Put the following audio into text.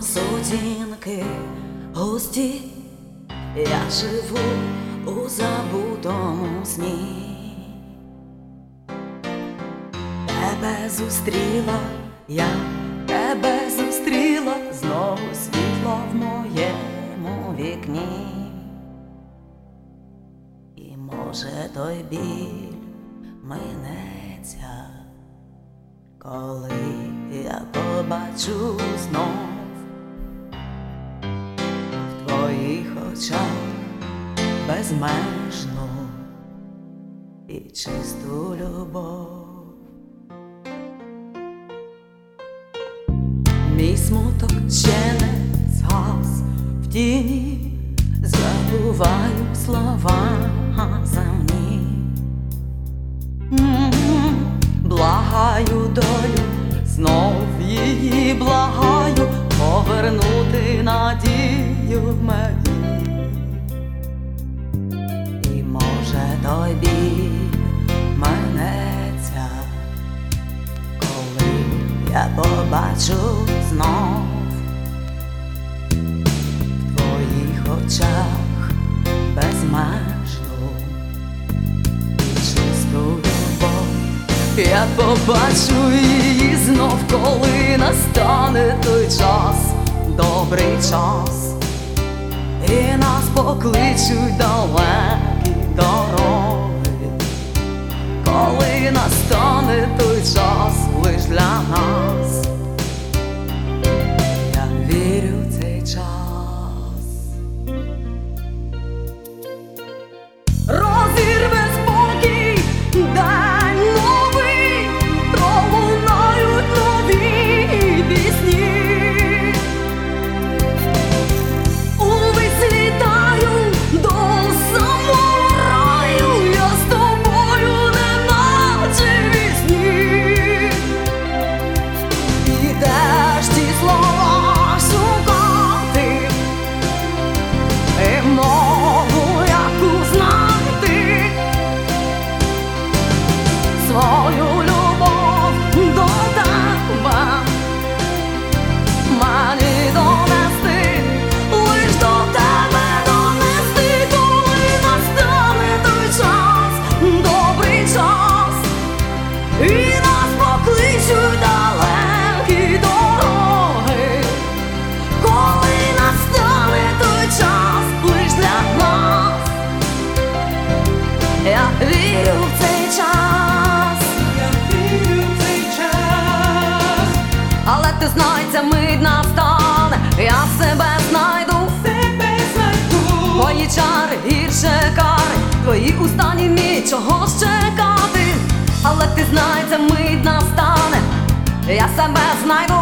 сутінки густі, я живу у забутому сні. Тебе зустріла, я тебе зустріла, знову світло в моєму вікні. І може той біль минеться, коли я побачу знов в твоїх очах безмежну і чисту любов. Мій смуток ще не згас в тіні, забуваю слова земні. Благаю долю, знов її благаю, повернути надію мені. І може той біль минеться, коли я побачу знов в твоїх очах безмежну і чисту любов. Я побачу її знов, коли настане той час, добрий час, і нас покличуть далекі дороги. Коли настане той час лиш для нас, я вірю в цей час. Розірве спокій день новий, пролунають нові пісні. Увесь літаю до самого раю, я з тобою неначе вісні. Ідеш ті слова шукати, і мову яку знайти, свою любов до тебе мені донести, лиш до тебе донести, коли настане той час, добрий час, і нас покличуть далекі дороги. Коли настане той час лиш для нас, я вірю в цей час. Я вірю в цей час. Але ти знай, ця мить настане, я себе знайду. Тебе знайду. Твої чари гірше кари, твої уста німі, чого ж чекати. Але ти знай, ця мить настане, я себе знайду.